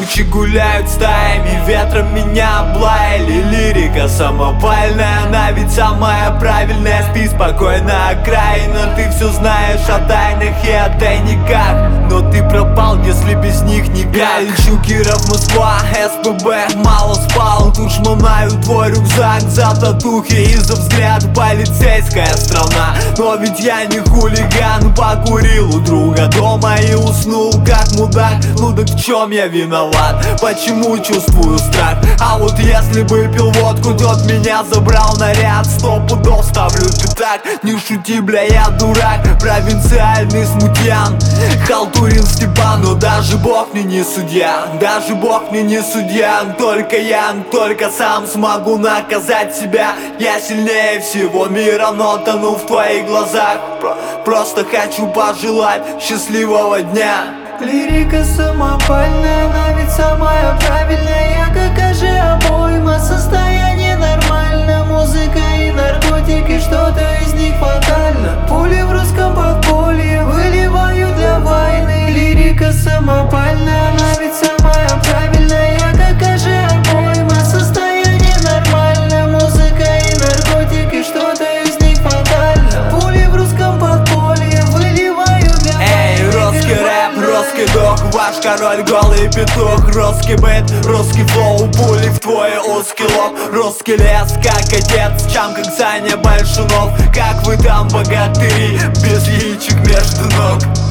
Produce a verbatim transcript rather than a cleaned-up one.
тучи гуляют стаями, ветром меня облаяли. Лирика самопальная, она ведь самая правильная. Спи спокойно, окраина, ты все знаешь о тайнах и о тайниках. Но ты пропал, если без них никак. Я лечу, Киров, Москва, СПБ, мало спал. Тут шмонаю твой рюкзак за татухи и за взгляд. Полицейская страна, но ведь я не хулиган. Покурил у друга дома и уснул как мудак. Ну так в чем я виноват? Почему чувствую страх? А вот если бы пил водку, тот меня забрал наряд. Сто пудов ставлю пятак. Не шути, бля, я дурак. Провинциальный смутьян, халтурин Степан. Но даже Бог мне не судья, даже Бог мне не судья. Только я, только сам смогу наказать себя. Я сильнее всего мира, но тону в твоих глазах. Просто хочу пожелать счастливого дня. Лирика самопальная, она ведь самая правильная. Я как же обойма, состояние нормально. Музыка и наркотики, что-то из них фатально. Пули в русском подполье выливаю для войны. Лирика самопальная, она ведь самая правильная. Я как же обойма, состояние нормально. Музыка и наркотики, что-то из них фатально. Пули в русском подполье выливаю для войны. Эй, русский рэп, русский дух, ваш король голый петух. Русский бит, русский флоу, пули в твой узкий лоб. Русский лес, как отец, чам как Саня Большунов. Как вы там, богатыри, без яичек между ног.